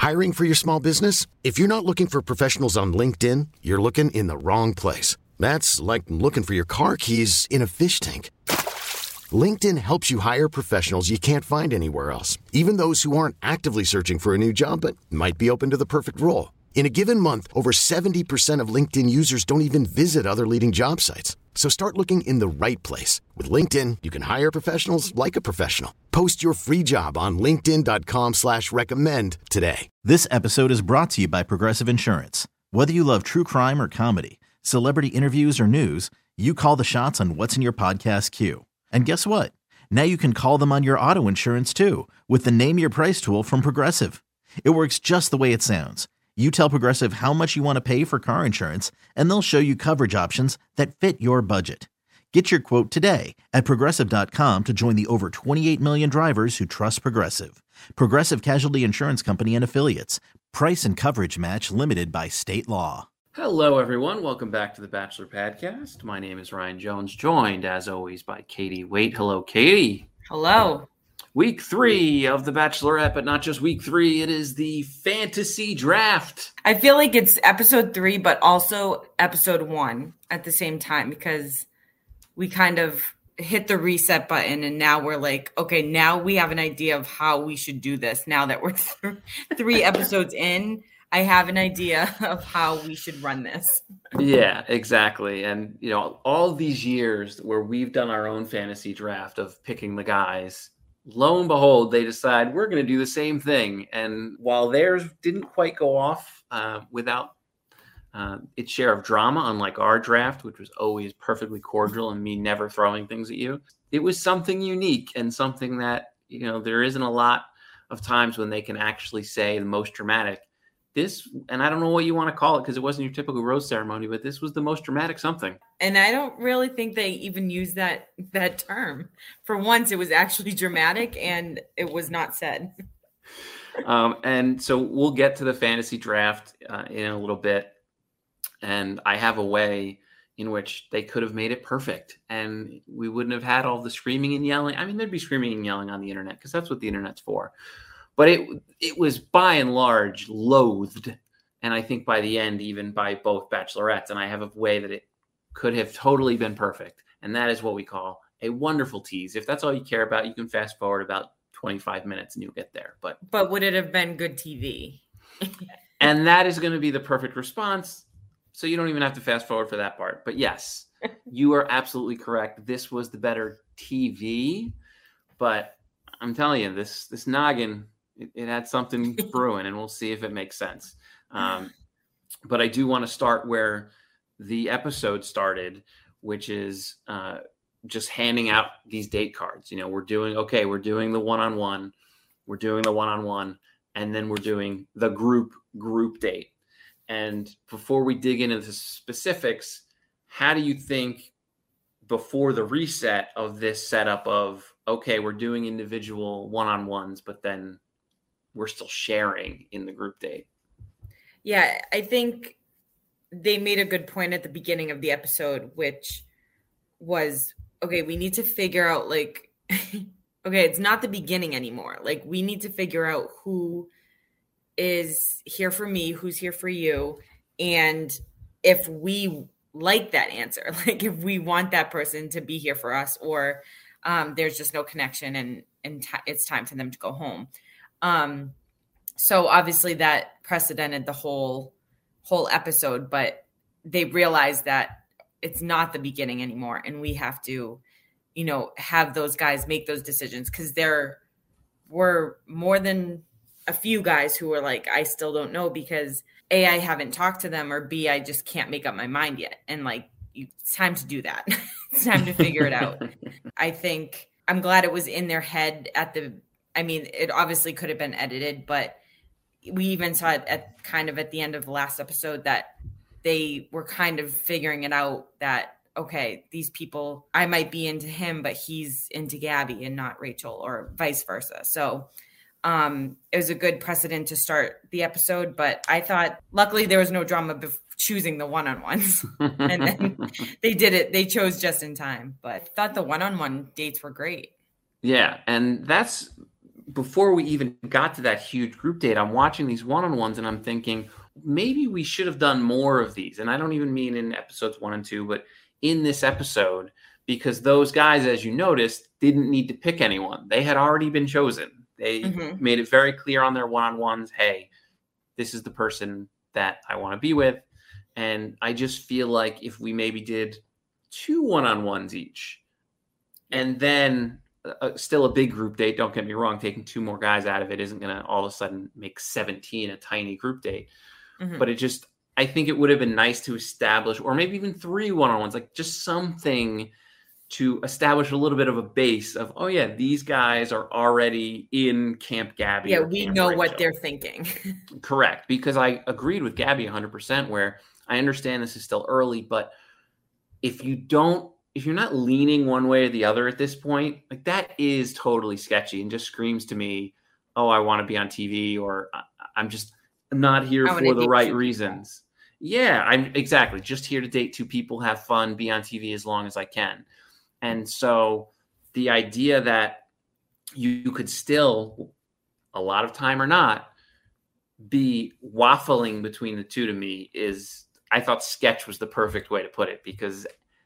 Hiring for your small business? If you're not looking for professionals on LinkedIn, you're looking in the wrong place. That's like looking for your car keys in a fish tank. LinkedIn helps you hire professionals you can't find anywhere else, even those who aren't actively searching for a new job but might be open to the perfect role. In a given month, over 70% of LinkedIn users don't even visit other leading job sites. So start looking in the right place. With LinkedIn, you can hire professionals like a professional. Post your free job on linkedin.com/recommend today. This episode is brought to you by Progressive Insurance. Whether you love true crime or comedy, celebrity interviews or news, you call the shots on what's in your podcast queue. And guess what? Now you can call them on your auto insurance too with the Name Your Price tool from Progressive. It works just the way it sounds. You tell Progressive how much you want to pay for car insurance, and they'll show you coverage options that fit your budget. Get your quote today at Progressive.com to join the over 28 million drivers who trust Progressive. Progressive Casualty Insurance Company and Affiliates. Price and coverage match limited by state law. Hello, everyone. Welcome back to the Bachelor Podcast. My name is Ryan Jones, joined, as always, by Katie Waite. Hello, Katie. Hello. Week 3 of The Bachelorette, but not just week 3. It is the fantasy draft. I feel like it's episode 3, but also episode 1 at the same time, because we kind of hit the reset button and now we're like, okay, now we have an idea of how we should do this. Now that we're 3 episodes in, I have an idea of how we should run this. Yeah, exactly. And, you know, all these years where we've done our own fantasy draft of picking the guys, lo and behold, they decide we're going to do the same thing. And while theirs didn't quite go off without its share of drama, unlike our draft, which was always perfectly cordial and me never throwing things at you, it was something unique and something that, you know, there isn't a lot of times when they can actually say the most dramatic. This, and I don't know what you want to call it because it wasn't your typical rose ceremony, but this was the most dramatic something. And I don't really think they even use that term. For once, it was actually dramatic and it was not said. And so we'll get to the fantasy draft in a little bit. And I have a way in which they could have made it perfect and we wouldn't have had all the screaming and yelling. I mean, there'd be screaming and yelling on the internet because that's what the internet's for. But it was by and large loathed. And I think by the end, even by both bachelorettes, and I have a way that it could have totally been perfect. And that is what we call a wonderful tease. If that's all you care about, you can fast forward about 25 minutes and you'll get there. But would it have been good TV? And that is going to be the perfect response. So you don't even have to fast forward for that part. But yes, you are absolutely correct. This was the better TV. But I'm telling you, this noggin, it had something brewing, and we'll see if it makes sense. But I do want to start where the episode started, which is just handing out these date cards. You know, we're doing the one-on-one, and then we're doing the group date. And before we dig into the specifics, how do you think before the reset of this setup of, okay, we're doing individual one-on-ones, but then we're still sharing in the group date? Yeah, I think they made a good point at the beginning of the episode, which was, okay, we need to figure out like, okay, it's not the beginning anymore. Like we need to figure out who is here for me, who's here for you. And if we like that answer, like if we want that person to be here for us, or there's just no connection and it's time for them to go home. So obviously that precedented the whole episode, but they realized that it's not the beginning anymore. And we have to, you know, have those guys make those decisions, because there were more than a few guys who were like, I still don't know, because A, I haven't talked to them, or B, I just can't make up my mind yet. And like, it's time to do that. It's time to figure it out. I think I'm glad it was in their head it obviously could have been edited, but we even saw it at the end of the last episode that they were kind of figuring it out that, okay, these people, I might be into him, but he's into Gabby and not Rachel, or vice versa. So it was a good precedent to start the episode, but I thought luckily there was no drama choosing the one-on-ones. And then they did it. They chose just in time, but I thought the one-on-one dates were great. Yeah. And that's before we even got to that huge group date, I'm watching these one-on-ones and I'm thinking maybe we should have done more of these. And I don't even mean in episodes 1 and 2, but in this episode, because those guys, as you noticed, didn't need to pick anyone. They had already been chosen. They made it very clear on their one-on-ones, hey, this is the person that I want to be with. And I just feel like if we maybe did 2 one-on-ones each, and then still a big group date, don't get me wrong, taking 2 more guys out of it isn't going to all of a sudden make 17 a tiny group date. But I think it would have been nice to establish, or maybe even 3 one-on-ones, like just something to establish a little bit of a base of, oh yeah, these guys are already in Camp Gabby. Yeah, we know what they're thinking. Correct. Because I agreed with Gabby 100%, where I understand this is still early, but if you're not leaning one way or the other at this point, like that is totally sketchy and just screams to me, oh, I want to be on TV, or I'm just not here for the right reasons. Yeah, I'm exactly just here to date 2 people, have fun, be on TV as long as I can. And so the idea that you could still, a lot of time or not, be waffling between the 2 to me is, I thought sketch was the perfect way to put it, because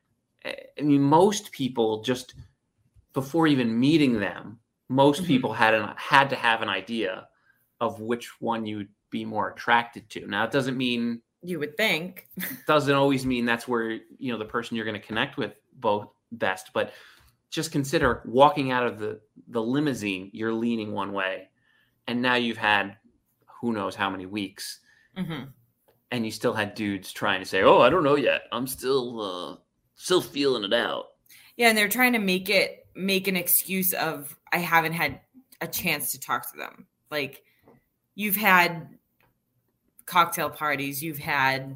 I mean, most people just before even meeting them, most people had to have an idea of which one you would be more attracted to. Now, it doesn't mean, you would think, doesn't always mean that's where, the person you're going to connect with both best, but just consider walking out of the limousine, you're leaning one way, and now you've had who knows how many weeks, and you still had dudes trying to say, oh, I don't know yet, I'm still feeling it out. Yeah, and they're trying to make an excuse of, I haven't had a chance to talk to them. Like, you've had cocktail parties, you've had,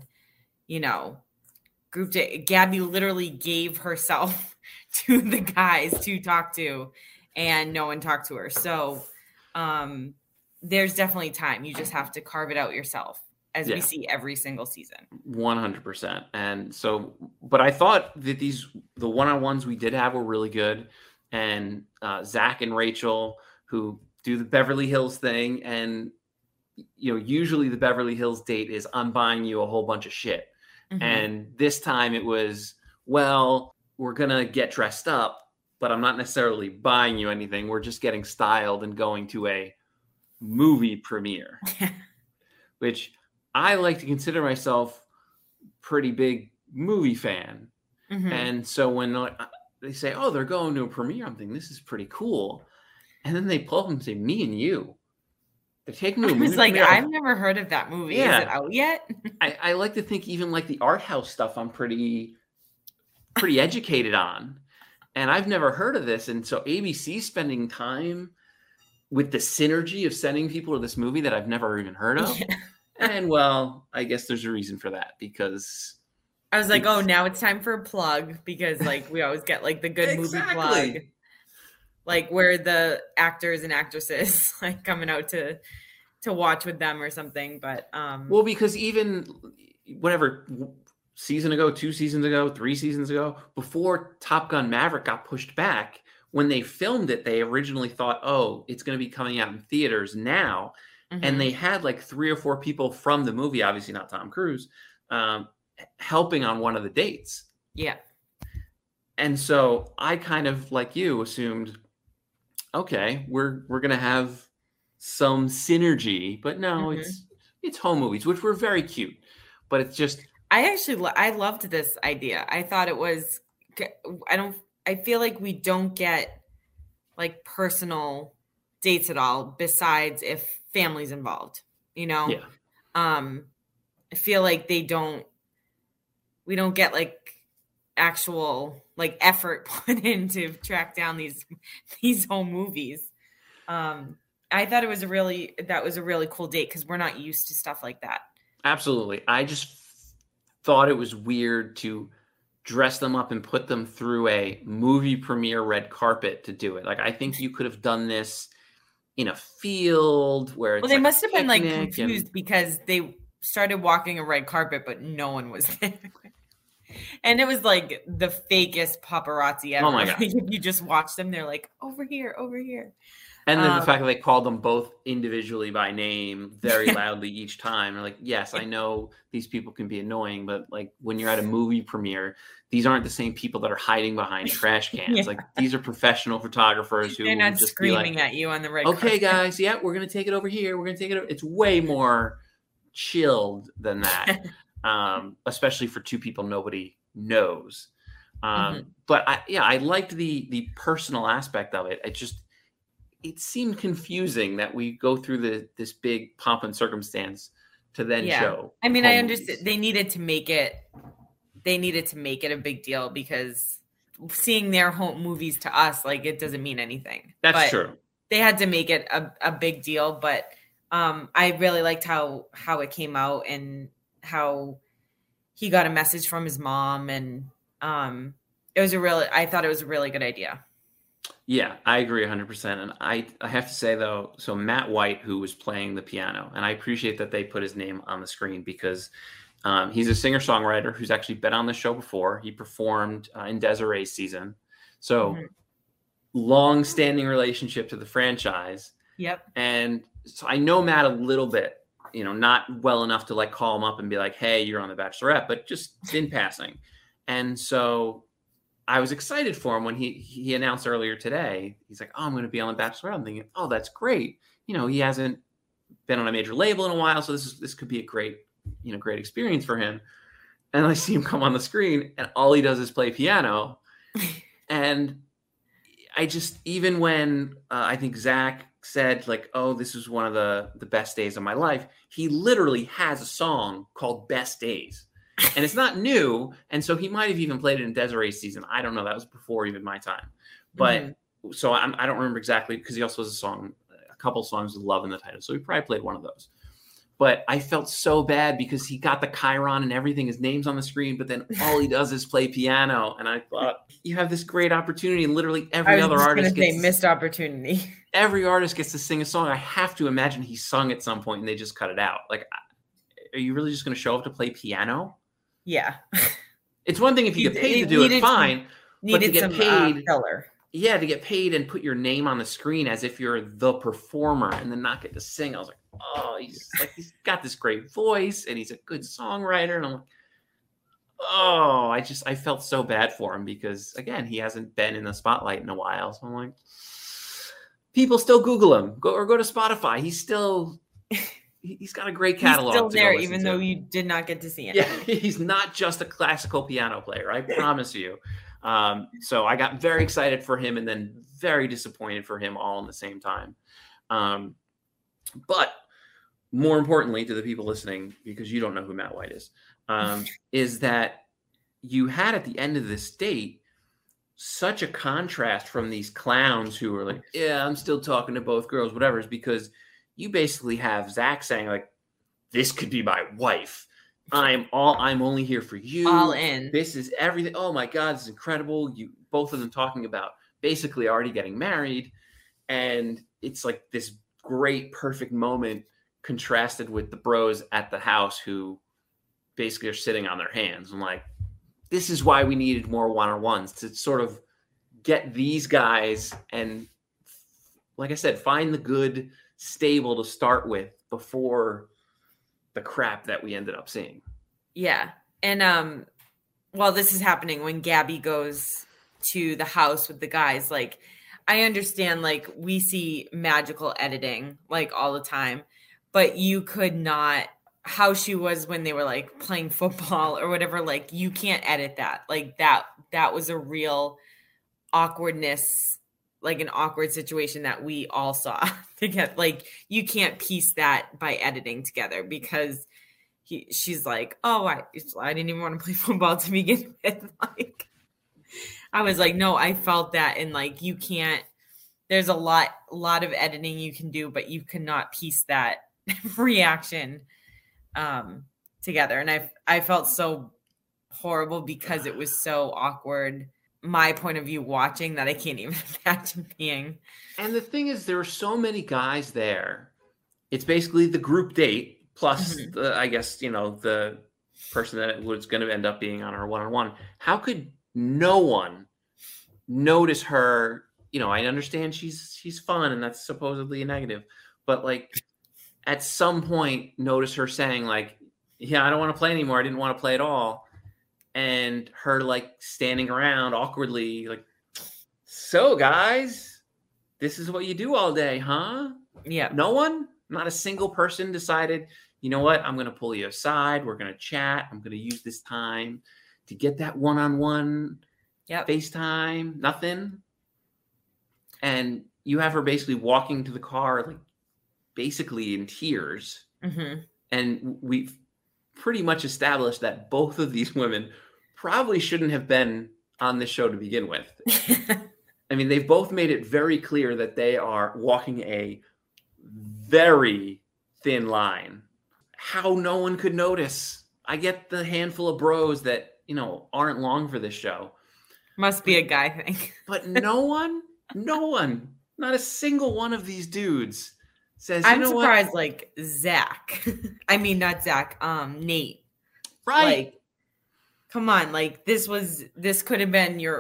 group date. Gabby literally gave herself to the guys to talk to, and no one talked to her. So there's definitely time. You just have to carve it out yourself, as we see every single season. 100%. And so, but I thought that the one-on-ones we did have were really good. And Zach and Rachel, who do the Beverly Hills thing, and usually the Beverly Hills date is, I'm buying you a whole bunch of shit. And this time it was, well, we're going to get dressed up, but I'm not necessarily buying you anything. We're just getting styled and going to a movie premiere, which I like to consider myself pretty big movie fan. And so when they say, oh, they're going to a premiere, I'm thinking, this is pretty cool. And then they pull up and say, me and you. They're taking me. I was like, I've never heard of that movie. Yeah. Is it out yet? I like to think even like the art house stuff, I'm pretty educated on, and I've never heard of this. And so ABC's spending time with the synergy of sending people to this movie that I've never even heard of. Yeah. And well, I guess there's a reason for that, because I was like, oh, now it's time for a plug, because like we always get like the good movie plug. Like where the actors and actresses like coming out to watch with them or something. But well, because even whatever season ago, 2 seasons ago, 3 seasons ago, before Top Gun Maverick got pushed back, when they filmed it, they originally thought, oh, it's going to be coming out in theaters now. And they had like 3 or 4 people from the movie, obviously not Tom Cruise, helping on one of the dates. Yeah. And so I kind of, like you, assumed, okay, we're going to have some synergy, but no, it's home movies, which were very cute, but it's just, I loved this idea. I thought it was, I feel like we don't get like personal dates at all, besides if family's involved, Yeah. I feel like we don't get like actual like effort put in to track down these home movies. I thought that was a really cool date, because we're not used to stuff like that. Absolutely. I just thought it was weird to dress them up and put them through a movie premiere red carpet to do it. Like, I think you could have done this in a field where it's they must have been like confused because they started walking a red carpet, but no one was there. And it was like the fakest paparazzi ever. Oh my God. If you just watch them, they're like, over here, over here. And then the fact that they called them both individually by name very loudly each time. They're like, yes, I know these people can be annoying, but like when you're at a movie premiere, these aren't the same people that are hiding behind trash cans. Like these are professional photographers who they're not just screaming be like, at you on the red okay, carpet. guys, yeah, we're going to take it over here. We're going to take it over. It's way more chilled than that, especially for two people nobody knows. But I liked the personal aspect of it. It seemed confusing that we go through this big pomp and circumstance to then show. I mean, I understand they needed to make it a big deal because seeing their home movies to us, like, it doesn't mean anything. That's true. They had to make it a big deal, but I really liked how it came out and how he got a message from his mom, and I thought it was a really good idea. Yeah, I agree 100%. And I have to say, though, so Matt White, who was playing the piano, and I appreciate that they put his name on the screen because he's a singer-songwriter who's actually been on the show before. He performed in Desiree's season. So long-standing relationship to the franchise. Yep. And so I know Matt a little bit, not well enough to like call him up and be like, hey, you're on The Bachelorette, but just in passing. And so I was excited for him when he announced earlier today. He's like, oh, I'm going to be on The Bachelorette. I'm thinking, oh, that's great. He hasn't been on a major label in a while, so this could be a great experience for him. And I see him come on the screen, and all he does is play piano. And I just, even when I think Zach said like, oh, this is one of the best days of my life, he literally has a song called Best Days. And it's not new. And so he might have even played it in Desiree's season. I don't know. That was before even my time. But so I don't remember exactly, because he also has a couple songs with love in the title. So he probably played one of those. But I felt so bad because he got the chyron and everything. His name's on the screen, but then all he does is play piano. And I thought, you have this great opportunity, and literally every other artist missed opportunity. Every artist gets to sing a song. I have to imagine he sung at some point and they just cut it out. Like, are you really just going to show up to play piano? Yeah. It's one thing if you get paid to do it, fine. But to get paid, to get paid and put your name on the screen as if you're the performer and then not get to sing. I was like, oh, he's got this great voice and he's a good songwriter. And I'm like, oh, I felt so bad for him because, again, he hasn't been in the spotlight in a while. So I'm like, people still Google him. Go to Spotify. He's got a great catalog. He's still there, even though you did not get to see him. Yeah, he's not just a classical piano player. I promise you. So I got very excited for him and then very disappointed for him all in the same time. But more importantly to the people listening, because you don't know who Matt White is that you had at the end of this date such a contrast from these clowns who were like, yeah, I'm still talking to both girls, whatever, is because you basically have Zach saying like, this could be my wife. I'm only here for you. All in. This is everything. Oh my God, this is incredible. Both of them talking about basically already getting married. And it's like this great, perfect moment contrasted with the bros at the house who basically are sitting on their hands. I'm like, this is why we needed more one-on-ones to sort of get these guys and, like I said, find the good stable to start with before the crap that we ended up seeing. Yeah. And while this is happening, when Gabby goes to the house with the guys, like, I understand, like, we see magical editing like all the time, but you could not, how she was when they were like playing football or whatever, like, you can't edit that. Like, that was a real awkwardness, like an awkward situation that we all saw together. Like, you can't piece that by editing together because she's like, oh, I didn't even want to play football to begin with. Like, I was like, no, I felt that. And like, you can't, there's a lot of editing you can do, but you cannot piece that reaction together. And I felt so horrible because it was so awkward, my point of view watching, that I can't even imagine being. And the thing is, there are so many guys there. It's basically the group date plus I guess, the person that was going to end up being on her one-on-one. How could no one notice her, I understand she's fun and that's supposedly a negative, but like at some point notice her saying like, yeah, I don't want to play anymore. I didn't want to play at all. And her like standing around awkwardly like, so guys, this is what you do all day, huh? Yeah. No one, not a single person decided, you know what? I'm going to pull you aside. We're going to chat. I'm going to use this time to get that one-on-one FaceTime. Nothing. And you have her basically walking to the car, like basically in tears. Mm-hmm. And we've pretty much established that both of these women probably shouldn't have been on this show to begin with. I mean, they've both made it very clear that they are walking a very thin line. How no one could notice. I get the handful of bros that, aren't long for this show. Must be a guy thing. But no one, not a single one of these dudes says, I'm surprised, like Zach. I mean, not Zach, Nate. Right. Like, come on. Like this could have been your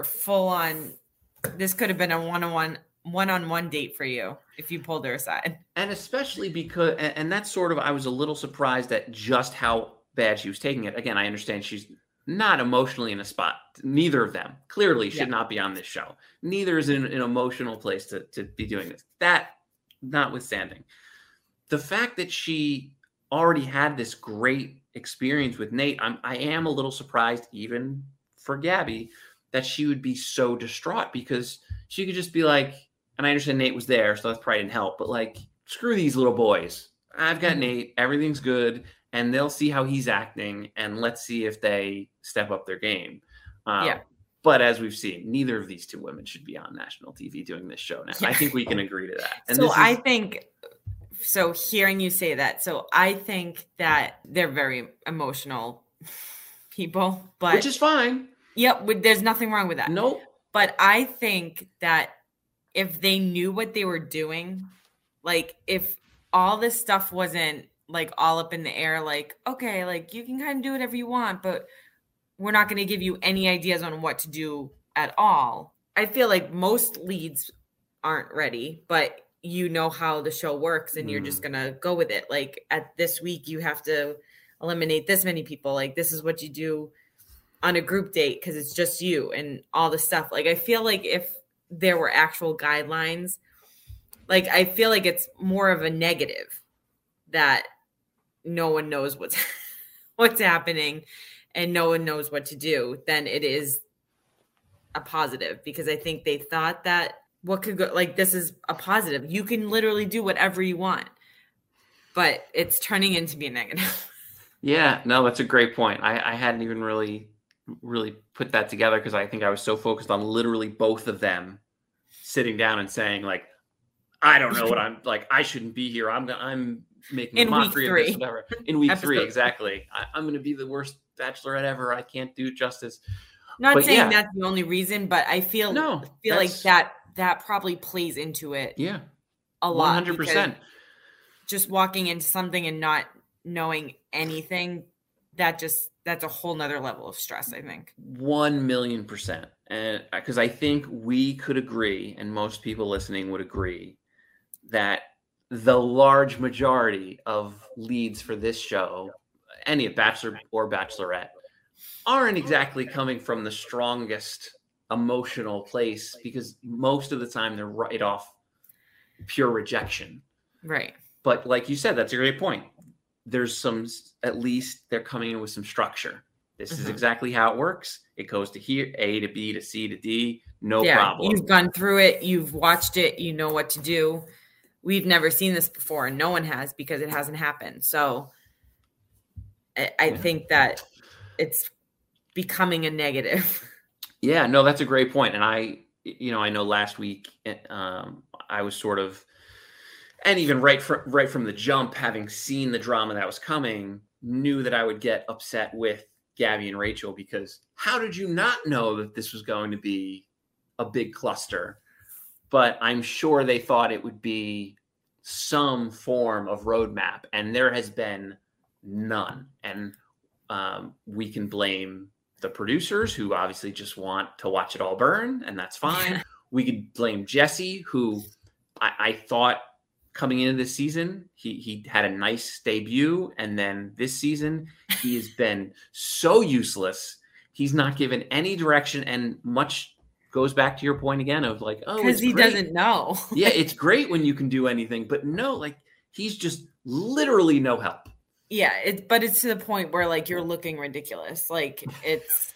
this could have been a one-on-one date for you if you pulled her aside. And especially because, and that's sort of, I was a little surprised at just how bad she was taking it. Again, I understand she's not emotionally in a spot. Neither of them clearly should not be on this show. Neither is in an emotional place to be doing this. That notwithstanding, the fact that she already had this great experience with Nate, I am a little surprised even for Gabby that she would be so distraught, because she could just be like, and I understand Nate was there, so that probably didn't help, but like, screw these little boys. I've got Nate, everything's good, and they'll see how he's acting, and let's see if they step up their game. But as we've seen, neither of these two women should be on national TV doing this show now. I think we can agree to that. And so hearing you say that, so I think that they're very emotional people, but which is fine. Yep, there's nothing wrong with that. Nope. But I think that if they knew what they were doing, like if all this stuff wasn't like all up in the air, like, okay, like you can kind of do whatever you want, but we're not going to give you any ideas on what to do at all. I feel like most leads aren't ready, but you know how the show works and you're just going to go with it. Like at this week, you have to eliminate this many people. Like this is what you do on a group date because it's just you and all the stuff. Like I feel like if there were actual guidelines, like I feel like it's more of a negative that no one knows what's happening and no one knows what to do than it is a positive, because I think they thought that what could go, like this is a positive. You can literally do whatever you want, but it's turning into be a negative. Yeah, no, that's a great point. I hadn't even really put that together because I think I was so focused on literally both of them sitting down and saying like, I don't know what I'm like. I shouldn't be here. I'm making a mockery of this, whatever. In week 3, exactly. I'm going to be the worst bachelorette ever. I can't do it justice. Not saying that's the only reason, but I feel like that probably plays into it. Yeah, a lot. 100%. Just walking into something and not knowing anything, that's a whole nother level of stress, I think. 1,000,000%. And because I think we could agree, and most people listening would agree, that the large majority of leads for this show, any bachelor or bachelorette, aren't exactly coming from the strongest emotional place, because most of the time they're right off pure rejection. Right. But like you said, that's a great point. There's at least they're coming in with some structure. This is exactly how it works. It goes to here, A to B to C to D, no problem. You've gone through it. You've watched it. You know what to do. We've never seen this before, and no one has, because it hasn't happened. So I think that it's becoming a negative. Yeah, no, that's a great point. And I know last week I was sort of, and even right from the jump, having seen the drama that was coming, knew that I would get upset with Gabby and Rachel, because how did you not know that this was going to be a big cluster? But I'm sure they thought it would be some form of roadmap, and there has been none. And we can blame the producers, who obviously just want to watch it all burn, and that's fine. We could blame Jesse, who I thought coming into this season, he had a nice debut. And then this season, he has been so useless. He's not given any direction, and much goes back to your point again of like, oh, because he great. Doesn't know. Yeah, it's great when you can do anything, but no, like he's just literally no help. Yeah, but it's to the point where like you're looking ridiculous. Like it's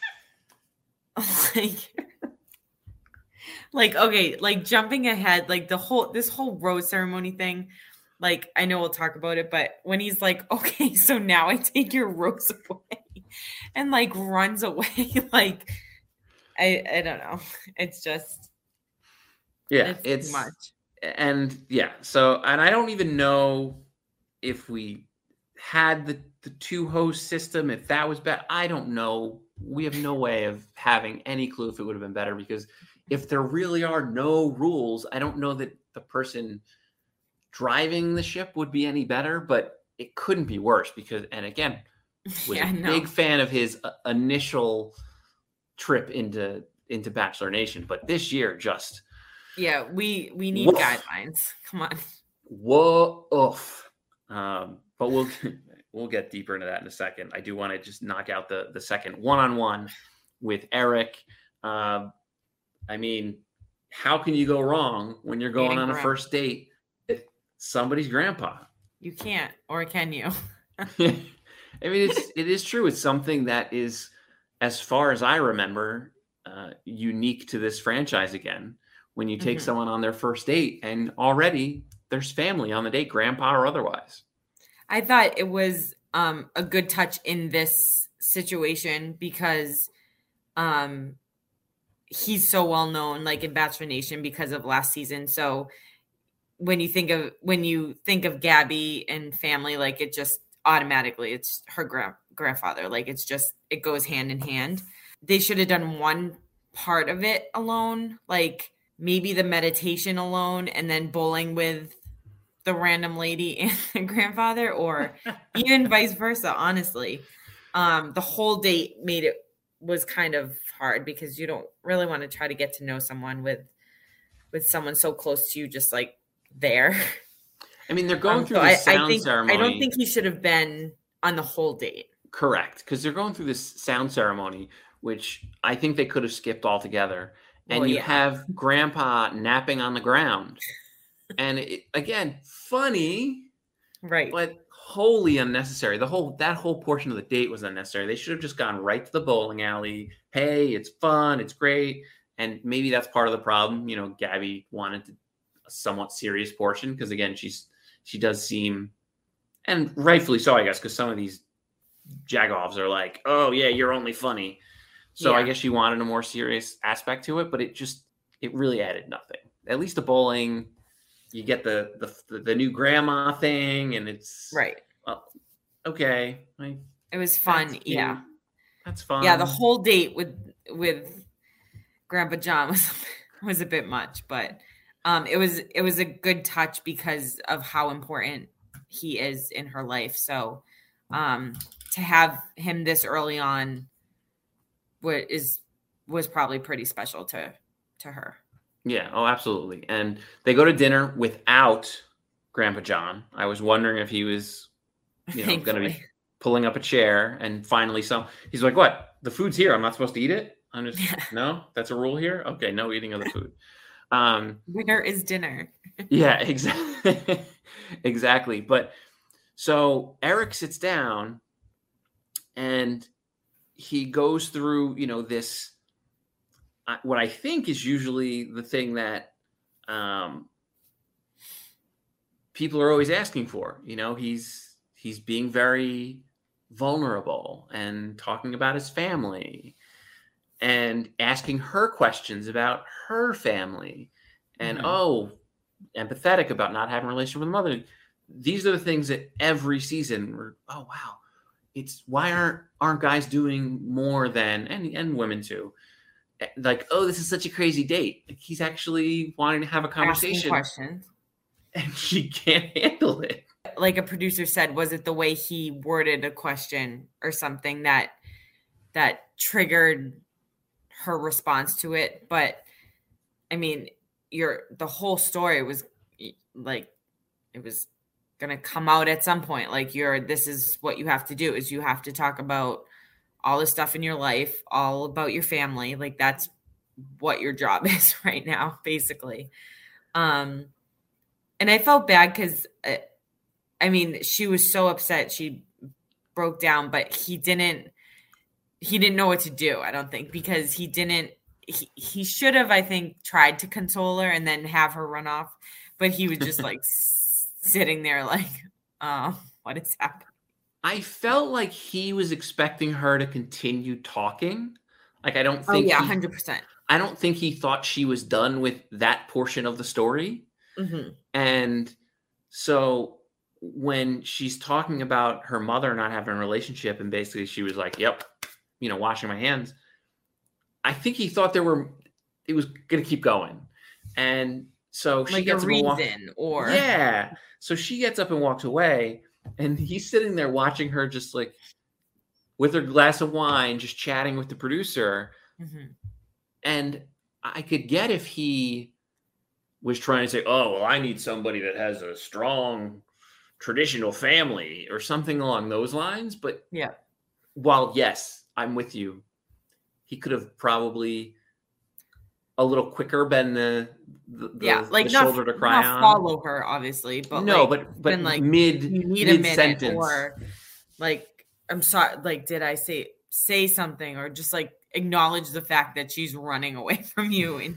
like okay, like jumping ahead, like this whole rose ceremony thing. Like I know we'll talk about it, but when he's like, okay, so now I take your rose away, and like runs away, like I don't know. It's just it's too much. And yeah, so and I don't even know if we had the two host system, if that was bad. I don't know. We have no way of having any clue if it would have been better, because if there really are no rules, I don't know that the person driving the ship would be any better, but it couldn't be worse because, and again, was a big fan of his initial trip into Bachelor Nation, but this year just we need guidelines. Come on. Whoa. But we'll get deeper into that in a second. I do want to just knock out the second one-on-one with Eric. I mean, how can you go wrong when you're going on a first date with somebody's grandpa? You can't, or can you? I mean, it is true. It's something that is, as far as I remember, unique to this franchise again. When you take someone on their first date and already there's family on the date, grandpa or otherwise. I thought it was a good touch in this situation because he's so well known, like in Bachelor Nation, because of last season. So when you think of Gabby and family, like it just automatically it's her grandfather. Like it goes hand in hand. They should have done one part of it alone, like maybe the meditation alone, and then bowling with the random lady and the grandfather, or even vice versa. Honestly, the whole date was kind of hard because you don't really want to try to get to know someone with someone so close to you, just like there. I mean, they're going through the sound ceremony. I don't think he should have been on the whole date. Correct, because they're going through this sound ceremony, which I think they could have skipped altogether. And you have grandpa napping on the ground. And again, funny, right? But wholly unnecessary. That whole portion of the date was unnecessary. They should have just gone right to the bowling alley. Hey, it's fun, it's great, and maybe that's part of the problem. You know, Gabby wanted a somewhat serious portion because again, she does seem, and rightfully so, I guess, because some of these jagoffs are like, oh yeah, you're only funny. So I guess she wanted a more serious aspect to it, but it really added nothing. At least the bowling. You get the new grandma thing, and it's right. Well, okay, it was fun. Yeah, that's fun. Yeah, the whole date with Grandpa John was a bit much, but it was a good touch because of how important he is in her life. So to have him this early on was probably pretty special to her. Yeah. Oh, absolutely. And they go to dinner without Grandpa John. I was wondering if he was, going to be pulling up a chair, and finally he's like, what? The food's here. I'm not supposed to eat it? No, that's a rule here. Okay. No eating of the food. Dinner is dinner. Yeah, exactly. Exactly. But so Eric sits down and he goes through, this, what I think is usually the thing that people are always asking for. He's being very vulnerable and talking about his family and asking her questions about her family and empathetic about not having a relationship with a mother. These are the things that every season we're, oh wow, it's why aren't guys doing more than and women too? Like, oh, this is such a crazy date. Like, he's actually wanting to have a conversation. Questions. And she can't handle it. Like a producer said, was it the way he worded a question or something that triggered her response to it? But I mean, the whole story was like, it was going to come out at some point. Like this is what you have to do, is you have to talk about all the stuff in your life, all about your family. Like that's what your job is right now, basically. And I felt bad because, I mean, she was so upset. She broke down, but he didn't know what to do, I don't think, because he should have, I think, tried to console her and then have her run off. But he was just like sitting there like, what is happening? I felt like he was expecting her to continue talking. Like, I don't think 100%. I don't think he thought she was done with that portion of the story. Mm-hmm. And so when she's talking about her mother not having a relationship, and basically she was like, yep, washing my hands, I think he thought it was going to keep going. And so she gets a reason or yeah. So she gets up and walks away, and he's sitting there watching her just like with her glass of wine, just chatting with the producer. Mm-hmm. And I could get if he was trying to say, oh, well, I need somebody that has a strong traditional family or something along those lines. But yeah, while yes, I'm with you, he could have probably a little quicker been the shoulder to cry on. Follow her, obviously, but no, like, but like mid you need mid a minute, sentence, or like, I'm sorry, like, did I say something, or just like acknowledge the fact that she's running away from you and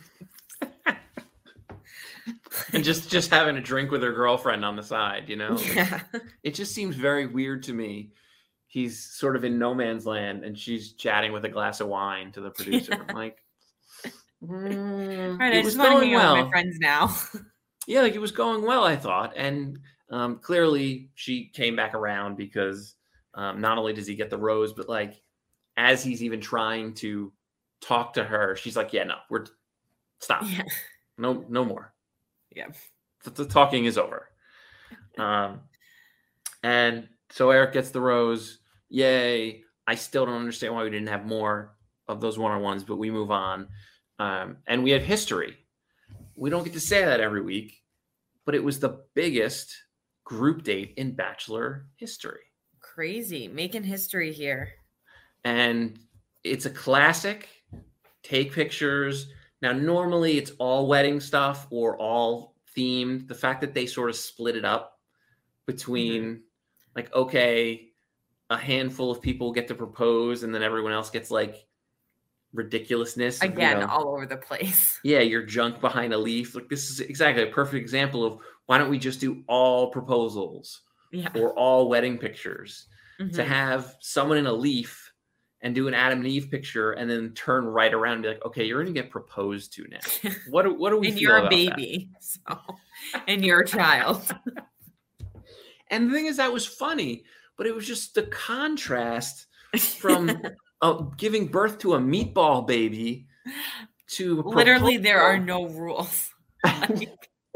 and just having a drink with her girlfriend on the side, Yeah. It just seems very weird to me. He's sort of in no man's land, and she's chatting with a glass of wine to the producer. Yeah. I'm like, right, I just want to hang out with my friends now. Yeah, like it was going well, I thought. And clearly she came back around because not only does he get the rose, but like as he's even trying to talk to her, she's like, yeah, no, stop. Yeah. No more. Yeah. The talking is over. And so Eric gets the rose. Yay. I still don't understand why we didn't have more of those one-on-ones, but we move on. And we had history. We don't get to say that every week, but it was the biggest group date in Bachelor history. Crazy. Making history here. And it's a classic. Take pictures. Now, normally it's all wedding stuff or all themed. The fact that they sort of split it up between like, okay, a handful of people get to propose and then everyone else gets like ridiculousness. Again, all over the place. Yeah, you're junk behind a leaf. Like this is exactly a perfect example of why don't we just do all proposals or all wedding pictures to have someone in a leaf and do an Adam and Eve picture and then turn right around and be like, okay, you're going to get proposed to now. What do we and feel you're about a baby. So, and you're a child. And the thing is, that was funny, but it was just the contrast from giving birth to a meatball baby to literally there are no rules. Rules.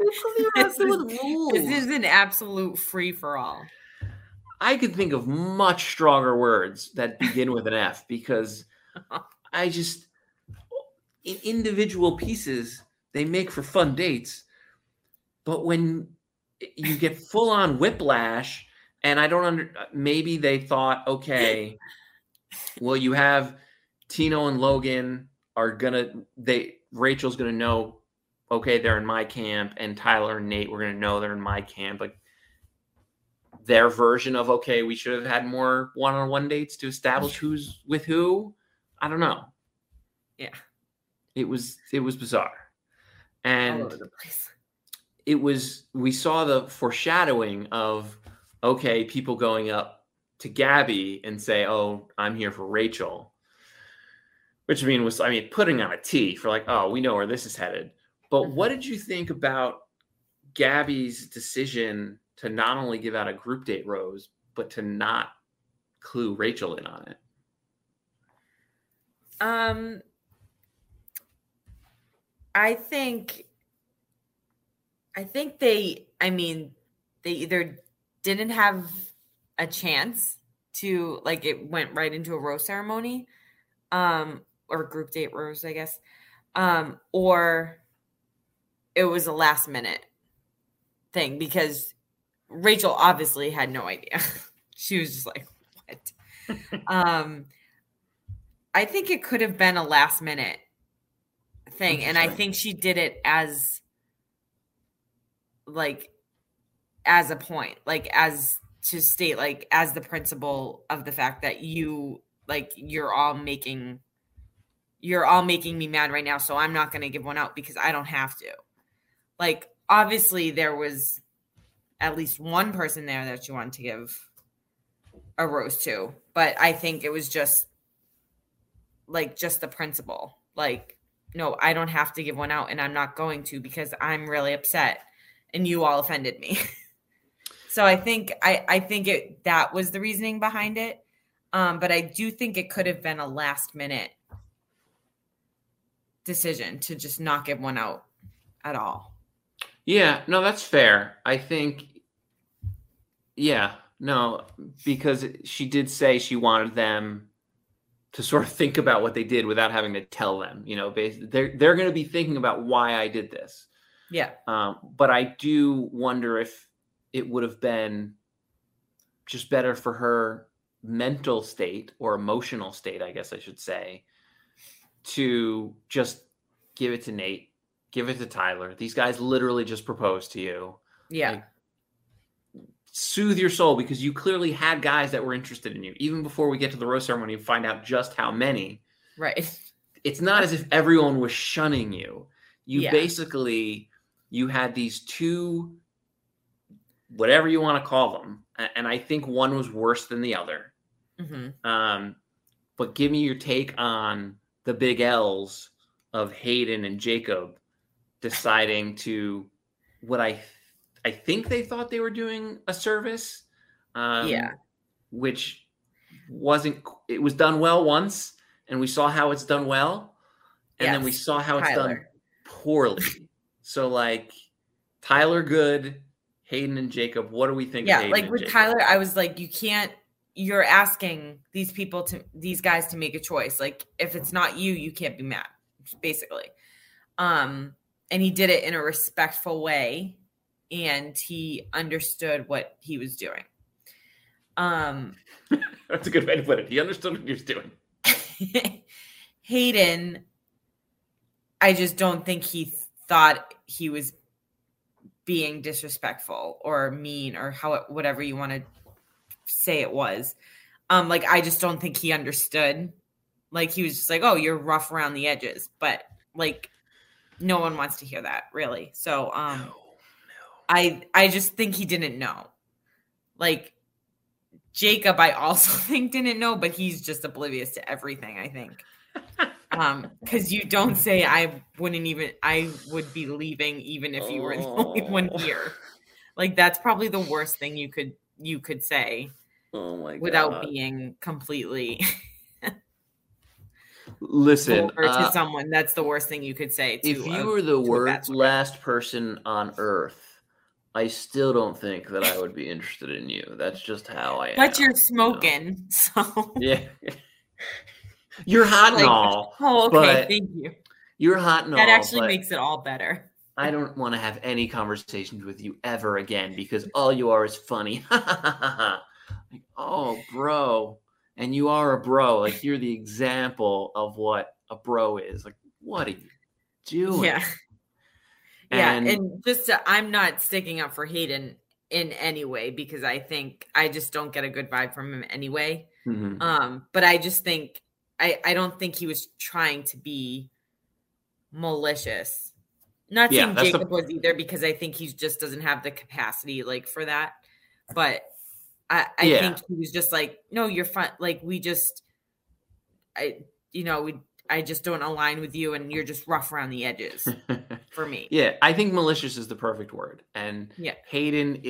This is an absolute free for all. I could think of much stronger words that begin with an F because I just individual pieces, they make for fun dates, but when you get full on whiplash, and I don't maybe they thought, okay, well, you have Tino and Logan Rachel's gonna know, okay, they're in my camp, and Tyler and Nate, we're gonna know they're in my camp. Like their version of, okay, we should have had more one-on-one dates to establish who's with who. I don't know. Yeah. It was bizarre. And all over the place. We saw the foreshadowing of, okay, people going up to Gabby and say, oh, I'm here for Rachel. Which was putting on a T for like, oh, we know where this is headed. But what did you think about Gabby's decision to not only give out a group date rose, but to not clue Rachel in on it? I think they either didn't have a chance to, like, it went right into a rose ceremony, or group date rose, I guess. Or it was a last minute thing because Rachel obviously had no idea. She was just like, what? I think it could have been a last minute thing. And I think she did it as a point, like as to state, like as the principle of the fact that you're all making me mad right now. So I'm not going to give one out because I don't have to. Like, obviously there was at least one person there that you wanted to give a rose to, but I think it was just the principle. Like, no, I don't have to give one out and I'm not going to because I'm really upset and you all offended me. So I think that was the reasoning behind it. But I do think it could have been a last minute decision to just not give one out at all. Yeah, no, that's fair. I think, yeah, no, because she did say she wanted them to sort of think about what they did without having to tell them, they're going to be thinking about why I did this. Yeah. But I do wonder if it would have been just better for her mental state or emotional state, I guess I should say, to just give it to Nate, give it to Tyler. These guys literally just proposed to you. Yeah. Like, soothe your soul because you clearly had guys that were interested in you. Even before we get to the rose ceremony and find out just how many. Right. It's not as if everyone was shunning you. You had these two, whatever you want to call them. And I think one was worse than the other. Mm-hmm. But give me your take on the big L's of Hayden and Jacob deciding to what I think they thought they were doing a service. Which it was done well once and we saw how it's done well. And then we saw how it's done poorly. So like Tyler good, Hayden and Jacob, what do we think? Yeah, of Hayden like and with Jacob? Tyler, I was like, you're asking these guys to make a choice. Like if it's not you, you can't be mad, basically. And he did it in a respectful way and he understood what he was doing. That's a good way to put it. He understood what he was doing. Hayden, I just don't think he thought he was being disrespectful or mean or whatever you want to say it was. Like, I just don't think he understood. Like, he was just like, oh, you're rough around the edges. But, like, no one wants to hear that, really. So, no. I just think he didn't know. Like, Jacob, I also think didn't know, but he's just oblivious to everything, I think. Because you don't say I would be leaving even if you were the only one here. Like, that's probably the worst thing you could say. Oh my God. Without being completely listen to someone. That's the worst thing you could say. If you were the last person on earth, I still don't think that I would be interested in you. That's just how I am. But you're smoking, so yeah. You're hot and all. Oh, okay. Thank you. You're hot and all. That actually makes it all better. I don't want to have any conversations with you ever again because all you are is funny. Like, oh, bro. And you are a bro. Like, you're the example of what a bro is. Like, what are you doing? Yeah. And just I'm not sticking up for Hayden in any way because I think I just don't get a good vibe from him anyway. Mm-hmm. But I just think I don't think he was trying to be malicious. Not saying Jacob was either because I think he just doesn't have the capacity like for that. But I think he was just like, no, you're fine. Like I just don't align with you and you're just rough around the edges for me. Yeah, I think malicious is the perfect word. And Hayden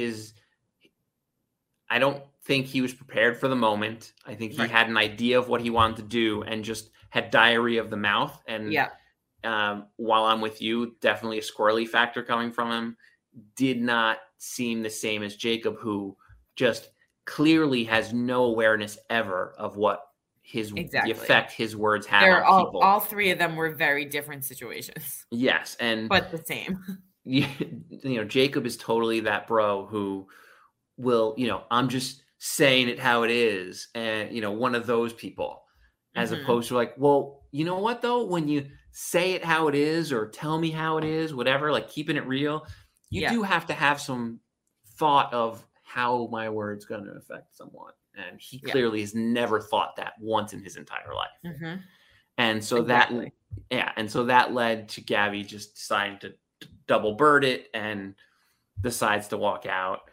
I don't think he was prepared for the moment. I think he had an idea of what he wanted to do and just had diarrhea of the mouth. And while I'm with you, definitely a squirrely factor coming from him. Did not seem the same as Jacob, who just clearly has no awareness ever of what the effect his words have on people. All three of them were very different situations. Yes. But the same. Jacob is totally that bro who will, I'm just saying it how it is. And, one of those people, as opposed to like, well, you know what though, when you say it how it is, or tell me how it is, whatever, like keeping it real, you do have to have some thought of how my word's going to affect someone. And he clearly has never thought that once in his entire life. And so that led to Gabby just deciding to double bird it and decides to walk out.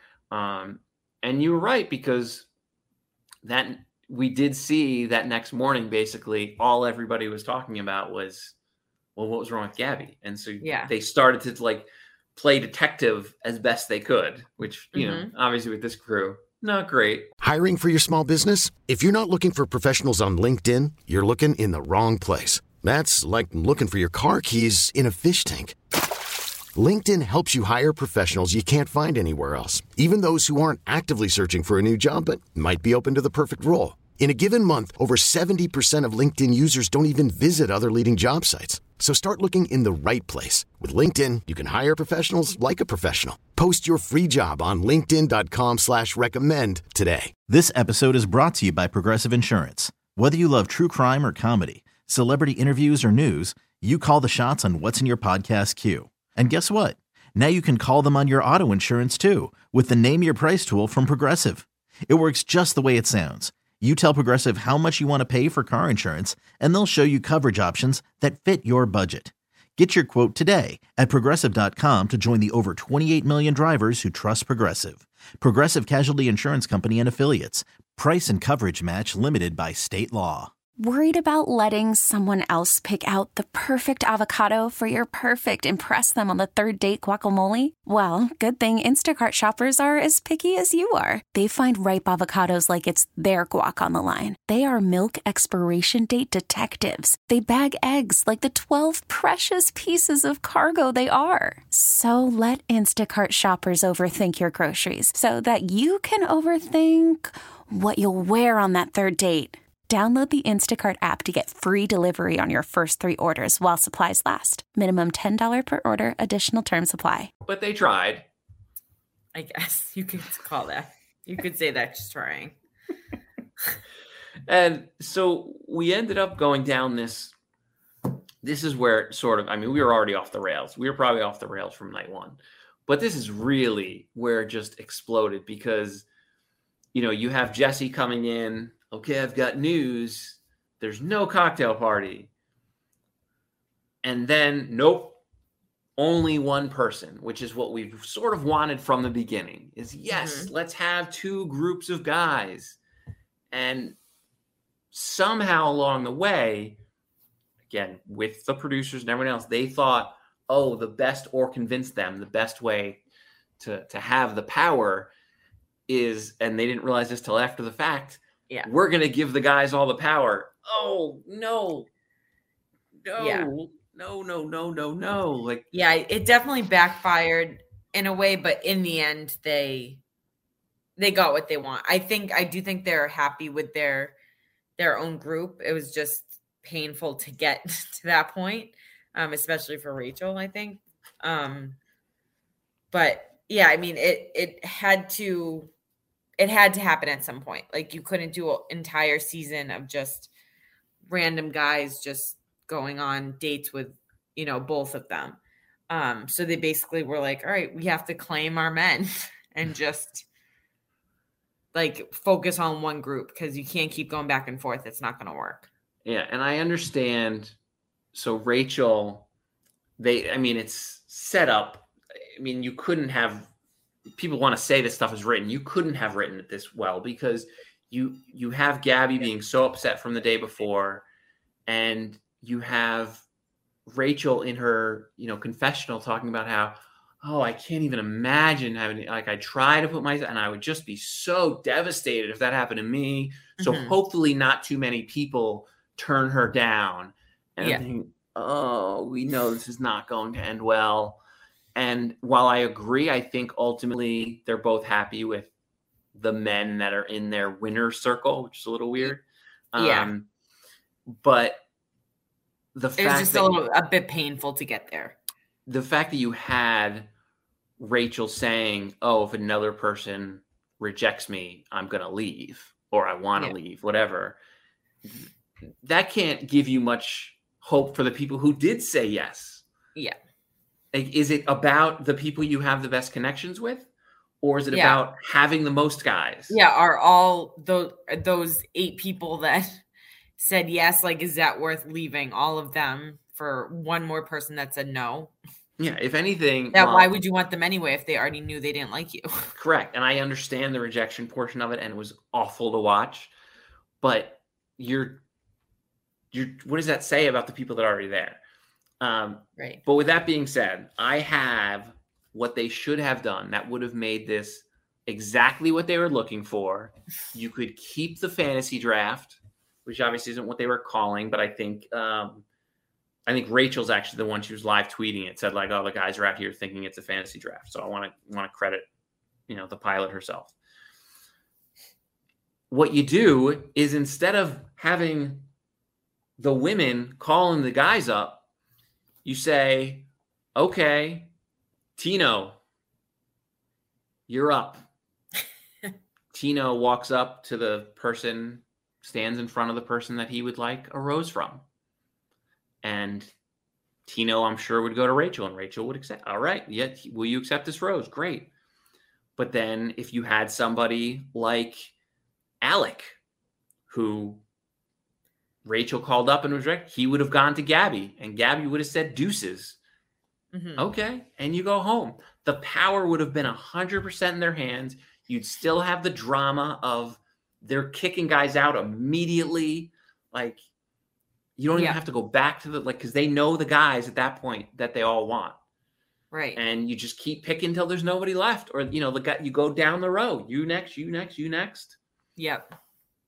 And you were right, because that we did see that next morning, basically all everybody was talking about was, well, what was wrong with Gabby? And so they started to like play detective as best they could, which, obviously with this crew, not great. Hiring for your small business? If you're not looking for professionals on LinkedIn, you're looking in the wrong place. That's like looking for your car keys in a fish tank. LinkedIn helps you hire professionals you can't find anywhere else, even those who aren't actively searching for a new job but might be open to the perfect role. In a given month, over 70% of LinkedIn users don't even visit other leading job sites. So start looking in the right place. With LinkedIn, you can hire professionals like a professional. Post your free job on linkedin.com/recommend today. This episode is brought to you by Progressive Insurance. Whether you love true crime or comedy, celebrity interviews or news, you call the shots on what's in your podcast queue. And guess what? Now you can call them on your auto insurance too, with the Name Your Price tool from Progressive. It works just the way it sounds. You tell Progressive how much you want to pay for car insurance, and they'll show you coverage options that fit your budget. Get your quote today at Progressive.com to join the over 28 million drivers who trust Progressive. Progressive Casualty Insurance Company and Affiliates. Price and coverage match limited by state law. Worried about letting someone else pick out the perfect avocado for your perfect impress them on the third date guacamole? Well, good thing Instacart shoppers are as picky as you are. They find ripe avocados like it's their guac on the line. They are milk expiration date detectives. They bag eggs like the 12 precious pieces of cargo they are. So let Instacart shoppers overthink your groceries so that you can overthink what you'll wear on that third date. Download the Instacart app to get free delivery on your first 3 orders while supplies last. Minimum $10 per order. Additional terms apply. But they tried. I guess you could call that. You could say that's trying. And so we ended up going down this is where sort of, we were already off the rails. We were probably off the rails from night one. But this is really where it just exploded because, you have Jesse coming in. Okay, I've got news. There's no cocktail party. And then, nope, only one person, which is what we've sort of wanted from the beginning, is yes, let's have 2 groups of guys. And somehow along the way, again, with the producers and everyone else, they thought, the best way to have the power is, and they didn't realize this till after the fact, we're going to give the guys all the power. Oh, no. No. Like, it definitely backfired in a way, but in the end, they got what they want. I do think they're happy with their own group. It was just painful to get to that point, especially for Rachel, I think. But yeah, it had to happen at some point. Like, you couldn't do an entire season of just random guys just going on dates with, both of them. So they basically were like, all right, we have to claim our men and just like focus on one group because you can't keep going back and forth. It's not going to work. Yeah. And I understand. So Rachel, it's set up. You couldn't have, people want to say this stuff is written. You couldn't have written it this well because you have Gabby being so upset from the day before, and you have Rachel in her, confessional talking about how, I can't even imagine having, like, I try to put myself, and I would just be so devastated if that happened to me. So hopefully not too many people turn her down. And I think, we know this is not going to end well. And while I agree, I think ultimately they're both happy with the men that are in their winner's circle, which is a little weird. But the fact it's just a bit painful to get there. the fact that you had Rachel saying, "Oh, if another person rejects me, I'm going to leave, or I want to leave," whatever, that can't give you much hope for the people who did say yes. Yeah. Like, is it about the people you have the best connections with, or is it about having the most guys? Yeah. Are all those 8 people that said yes, like, is that worth leaving all of them for one more person that said no? Yeah, if anything, why would you want them anyway if they already knew they didn't like you? Correct. And I understand the rejection portion of it, and it was awful to watch. But you're what does that say about the people that are already there? Right. But with that being said, I have what they should have done that would have made this exactly what they were looking for. You could keep the fantasy draft, which obviously isn't what they were calling, but I think Rachel's actually the one, she was live tweeting it, said like, "Oh, the guys are out here thinking it's a fantasy draft." So I want to credit, the pilot herself. What you do is, instead of having the women calling the guys up, you say, "Okay, Tino, you're up." Tino walks up to the person, stands in front of the person that he would like a rose from. And Tino, I'm sure, would go to Rachel, and Rachel would accept. "All right, yeah, will you accept this rose? Great." But then if you had somebody like Alec, who Rachel called up and was right, he would have gone to Gabby, and Gabby would have said deuces. Mm-hmm. Okay, and you go home. The power would have been 100% in their hands. You'd still have the drama of they're kicking guys out immediately. Like, you don't even have to go back to because they know the guys at that point that they all want. Right. And you just keep picking until there's nobody left. Or, the guy, you go down the row. You next, you next, you next. Yep.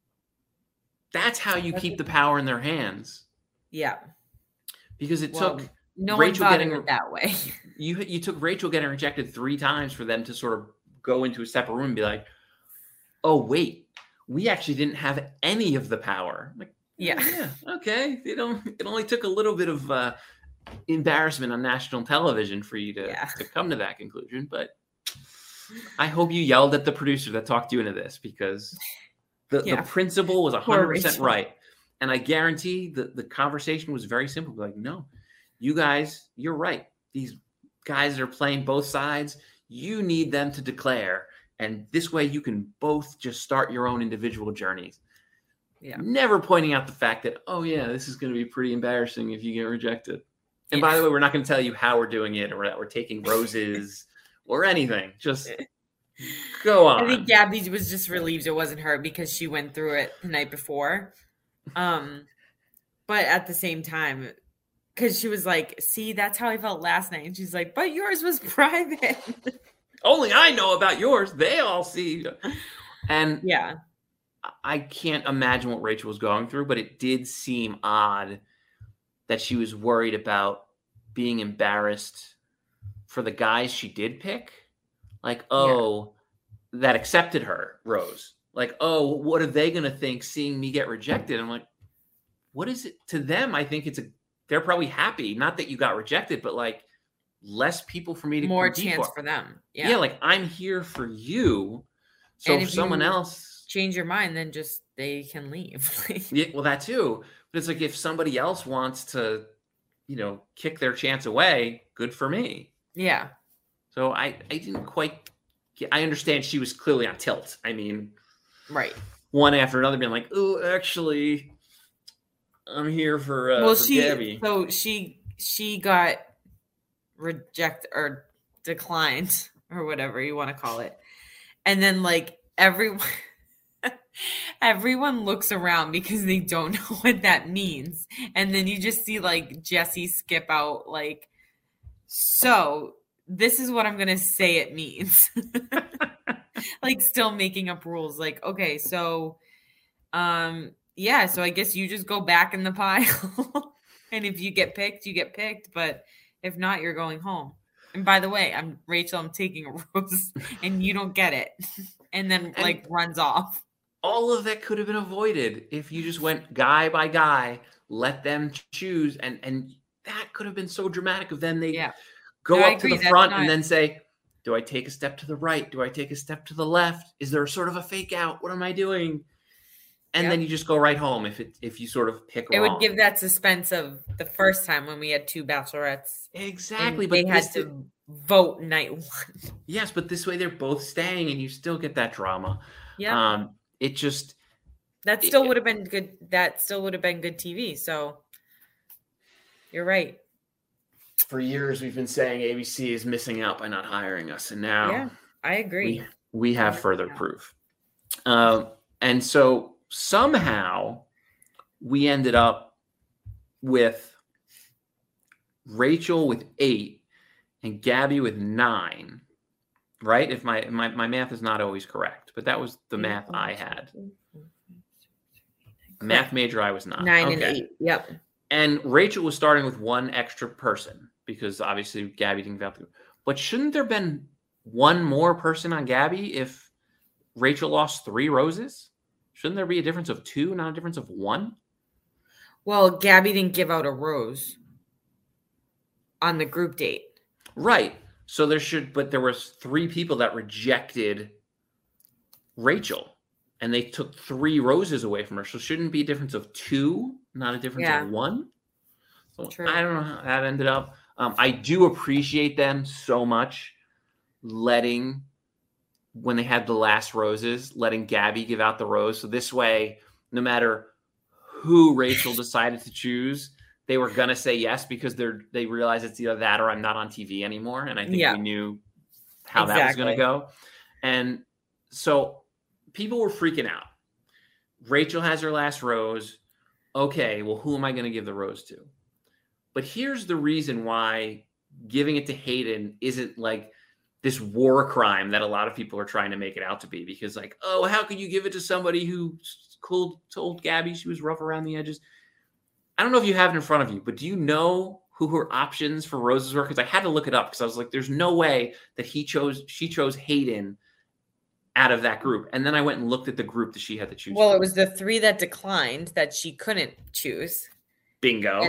That's how you keep the power in their hands. Yeah. Because it took no Rachel one thought of it that way. You took Rachel getting rejected 3 times for them to sort of go into a separate room and be like, "Oh, wait, we actually didn't have any of the power." Like, yeah, okay. It only took a little bit of embarrassment on national television for you to come to that conclusion. But I hope you yelled at the producer that talked you into this, because the principal was 100% right. And I guarantee the conversation was very simple. Like, "No, you guys, you're right. These guys are playing both sides. You need them to declare. And this way you can both just start your own individual journeys." Yeah. Never pointing out the fact that, "Oh yeah, this is going to be pretty embarrassing if you get rejected. And by the way, we're not going to tell you how we're doing it, or that we're taking roses or anything. Just go on." I think Gabby was just relieved it wasn't her, because she went through it the night before. But at the same time, because she was like, "See, that's how I felt last night." And she's like, "But yours was private." "Only I know about yours. They all see." And I can't imagine what Rachel was going through, but it did seem odd that she was worried about being embarrassed for the guys she did pick. Like, that accepted her rose. Like, "Oh, what are they going to think seeing me get rejected?" I'm like, what is it to them? I think they're probably happy. Not that you got rejected, but like, less people for me to more chance for them. Yeah. Like, I'm here for you. So if someone else change your mind, then just they can leave. Yeah, well, that too. But it's like, if somebody else wants to, kick their chance away, good for me. Yeah. So I didn't quite I understand she was clearly on tilt. I mean, right. One after another being like, "Oh, actually, I'm here for Gabby." So she got rejected or declined, or whatever you want to call it. And then like everyone looks around because they don't know what that means. And then you just see like Jesse skip out like, "So this is what I'm going to say it means." Like, still making up rules. Like, okay, so so I guess you just go back in the pile. And if you get picked, you get picked. But if not, you're going home. And by the way, I'm Rachel, I'm taking a rose and you don't get it. And then runs off. All of that could have been avoided if you just went guy by guy, let them choose. And that could have been so dramatic of them. go I up to agree, the that's front not- and then say, do I take a step to the right? Do I take a step to the left? Is there sort of a fake out? What am I doing? And then you just go right home if you sort of pick It wrong. would give that suspense of the first time when we had 2 bachelorettes. Exactly. And But they had to vote night 1. Yes, but this way they're both staying and you still get that drama. Yeah. It just That still would have been good. That still would have been good TV. So you're right. For years we've been saying ABC is missing out by not hiring us, and now I agree. we have further proof. And so somehow we ended up with Rachel with 8 and Gabby with 9, right? If my math is not always correct, but that was the math I had. Math major I was not. 9 and 8. Yep. And Rachel was starting with 1 extra person because obviously Gabby didn't get out the group. But shouldn't there have been 1 more person on Gabby if Rachel lost 3 roses? Shouldn't there be a difference of 2, not a difference of 1? Well, Gabby didn't give out a rose on the group date. Right. So there was 3 people that rejected Rachel. And they took 3 roses away from her. So shouldn't it be a difference of 2, not a difference of 1? So True. I don't know how that ended up. I do appreciate them so much when they had the last roses, letting Gabby give out the rose. So this way, no matter who Rachel decided to choose, they were going to say yes because they realize it's either that or I'm not on TV anymore. And I think we knew how that was going to go. And so people were freaking out. Rachel has her last rose. Okay, well, who am I going to give the rose to? But here's the reason why giving it to Hayden isn't like this war crime that a lot of people are trying to make it out to be. Because like, oh, how could you give it to somebody who told Gabby she was rough around the edges? I don't know if you have it in front of you, but do you know who her options for roses were? Because I had to look it up because I was like, there's no way that she chose Hayden out of that group. And then I went and looked at the group that she had to choose. Well, it was the 3 that declined that she couldn't choose. Bingo.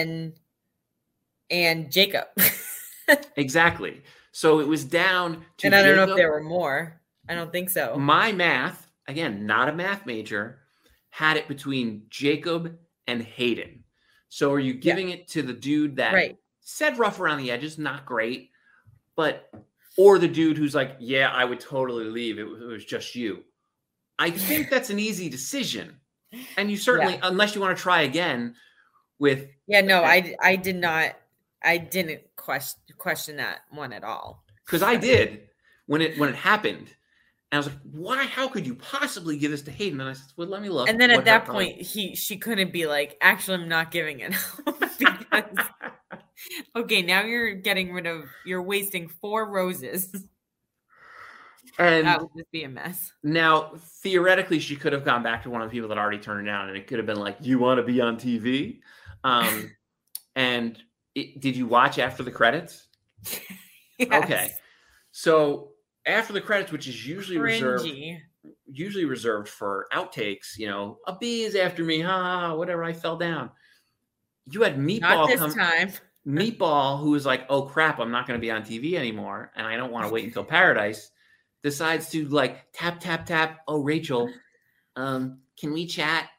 And Jacob. Exactly. So it was down to And I don't know Jacob. if there were more. I don't think so. My math, again, not a math major, had it between Jacob and Hayden. So are you giving it to the dude that said rough around the edges, not great, or the dude who's like, yeah, I would totally leave. It was just you. I think that's an easy decision. And you certainly, unless you want to try again with. Yeah, no, I did not. I didn't question that one at all. Because I did when it happened. And I was like, why? How could you possibly give this to Hayden? And I said, well, let me look. And then at that point, she couldn't be like, actually, I'm not giving it. Because, okay, now you're wasting 4 roses. And that would just be a mess. Now, theoretically, she could have gone back to one of the people that already turned it down, and it could have been like, you want to be on TV? Did you watch after the credits? Yes. Okay. So after the credits, which is usually reserved for outtakes, a bee is after me, whatever, I fell down. You had Meatball Not this time. Meatball, who was like, oh crap, I'm not going to be on TV anymore, and I don't want to wait until Paradise, decides to like tap, tap, tap. Oh, Rachel, can we chat?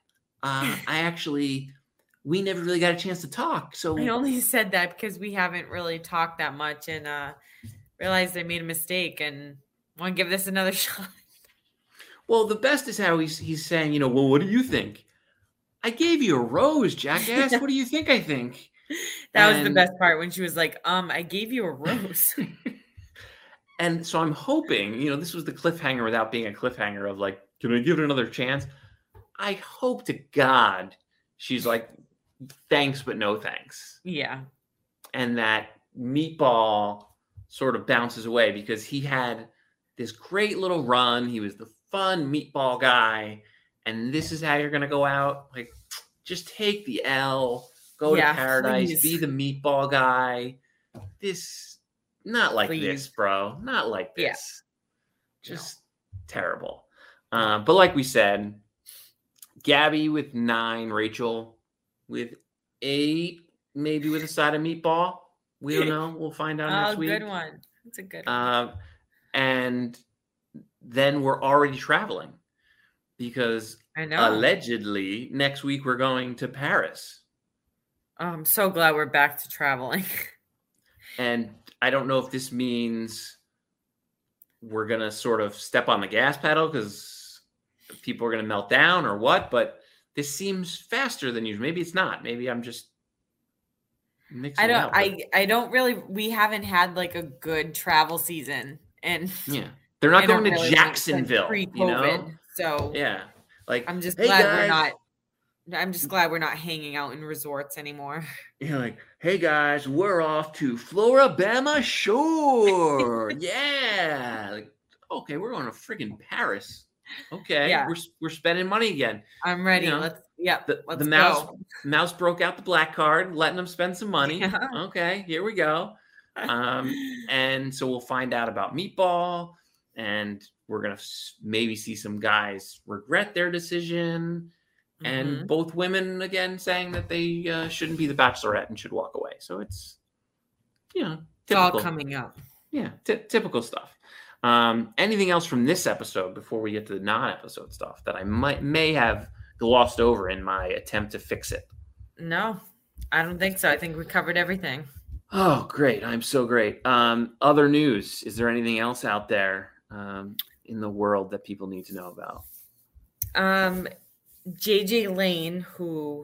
We never really got a chance to talk. So I only said that because we haven't really talked that much and realized I made a mistake and want to give this another shot. Well, the best is how he's saying, well, what do you think? I gave you a rose, jackass. What do you think I think? That was the best part when she was like, I gave you a rose. And so I'm hoping, this was the cliffhanger without being a cliffhanger of like, can I give it another chance? I hope to God she's like, thanks, but no thanks. Yeah. And that Meatball sort of bounces away because he had this great little run. He was the fun Meatball guy. And this is how you're going to go out. Like, just take the L, go to Paradise, be the Meatball guy. Not like this, bro. Not like this. Just terrible. But like we said, Gabby with 9, Rachel with 8, maybe with a side of Meatball. We don't know. We'll find out next week. Good one. It's a good one. And then we're already traveling because I know. Allegedly next week we're going to Paris. Oh, I'm so glad we're back to traveling. And I don't know if this means we're going to sort of step on the gas pedal because people are going to melt down or what, but this seems faster than usual. Maybe it's not. Maybe I'm just mixing it up. I don't really, we haven't had like a good travel season. And yeah, they're not going to Jacksonville, pre-COVID, you know? So yeah, like I'm just hey glad guys. I'm just glad we're not hanging out in resorts anymore. You're like, hey guys, we're off to Floribama Shore. Yeah. Like, okay, we're going to friggin' Paris. Okay. Yeah. We're spending money again. I'm ready. You know, Let's the go. mouse broke out the black card, letting them spend some money. Yeah. Okay, here we go. And so we'll find out about Meatball, and we're going to maybe see some guys regret their decision. And both women, again, saying that they shouldn't be the Bachelorette and should walk away. So it's, typical. It's all coming up. Yeah, typical stuff. Anything else from this episode before we get to the non-episode stuff that I may have glossed over in my attempt to fix it? No, I don't think so. I think we covered everything. Oh, great. I'm so great. Other news. Is there anything else out there in the world that people need to know about? JJ Lane, who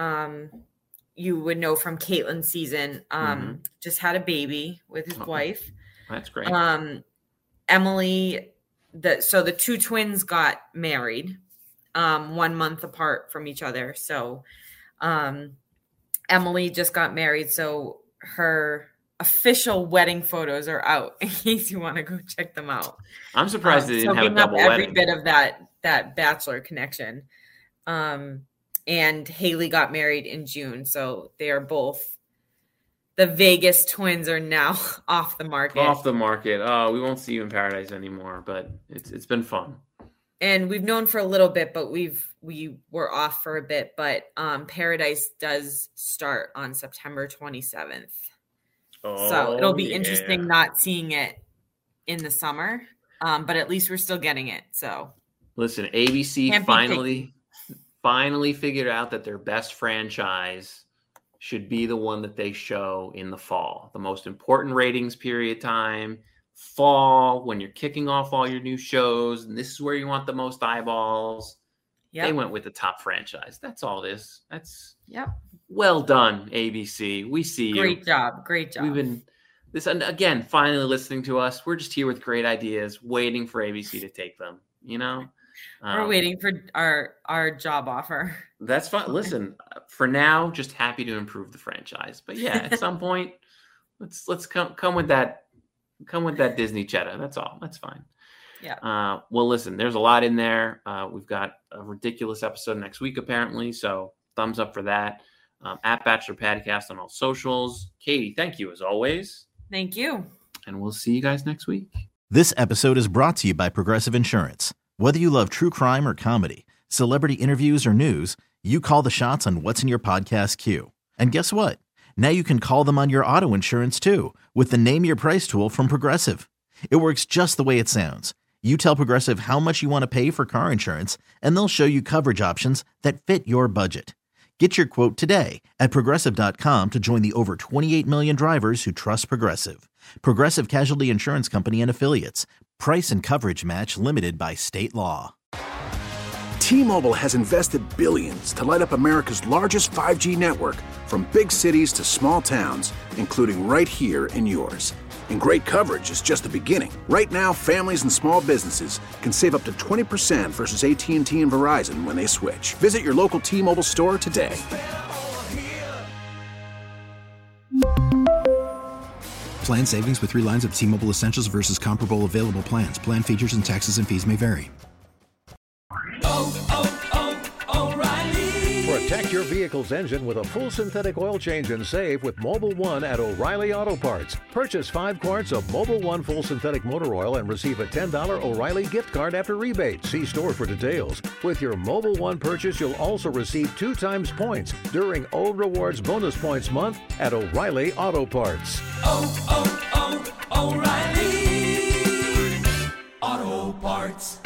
you would know from Caitlyn's season, just had a baby with his wife. That's great. Emily, so the two twins got married 1 month apart from each other. So Emily just got married. So her official wedding photos are out in case you want to go check them out. I'm surprised they didn't have a double every wedding. Bit of that Bachelor connection. And Haley got married in June. So they are both, the Vegas twins are now off the market. Off the market. Oh, we won't see you in Paradise anymore, but it's been fun. And we've known for a little bit, but we were off for a bit, but Paradise does start on September 27th. Oh, so it'll be interesting not seeing it in the summer. But at least we're still getting it. So listen, ABC finally figured out that their best franchise should be the one that they show in the fall. The most important ratings period time, fall, when you're kicking off all your new shows, and this is where you want the most eyeballs. Yep. They went with the top franchise. That's all it is. That's well done, ABC. We see you. Great job. We've been again, finally listening to us. We're just here with great ideas, waiting for ABC to take them, We're waiting for our job offer. That's fine. Listen, for now, just happy to improve the franchise. But yeah, at some point, let's come with that Disney cheddar. That's all. That's fine. Yeah. Well, listen, there's a lot in there. We've got a ridiculous episode next week, apparently. So thumbs up for that. At Bachelor Podcast on all socials. Katie, thank you as always. Thank you. And we'll see you guys next week. This episode is brought to you by Progressive Insurance. Whether you love true crime or comedy, celebrity interviews or news, you call the shots on what's in your podcast queue. And guess what? Now you can call them on your auto insurance too with the Name Your Price tool from Progressive. It works just the way it sounds. You tell Progressive how much you want to pay for car insurance, and they'll show you coverage options that fit your budget. Get your quote today at Progressive.com to join the over 28 million drivers who trust Progressive. Progressive Casualty Insurance Company and Affiliates. Price and coverage match limited by state law. T-Mobile has invested billions to light up America's largest 5G network, from big cities to small towns, including right here in yours. And great coverage is just the beginning. Right now, families and small businesses can save up to 20% versus AT&T and Verizon when they switch. Visit your local T-Mobile store today. Plan savings with 3 lines of T-Mobile Essentials versus comparable available plans. Plan features and taxes and fees may vary. For a Protect your vehicle's engine with a full synthetic oil change and save with Mobil 1 at O'Reilly Auto Parts. Purchase 5 quarts of Mobil 1 full synthetic motor oil and receive a $10 O'Reilly gift card after rebate. See store for details. With your Mobil 1 purchase, you'll also receive 2 times points during O Rewards Bonus Points Month at O'Reilly Auto Parts. O'Reilly Auto Parts.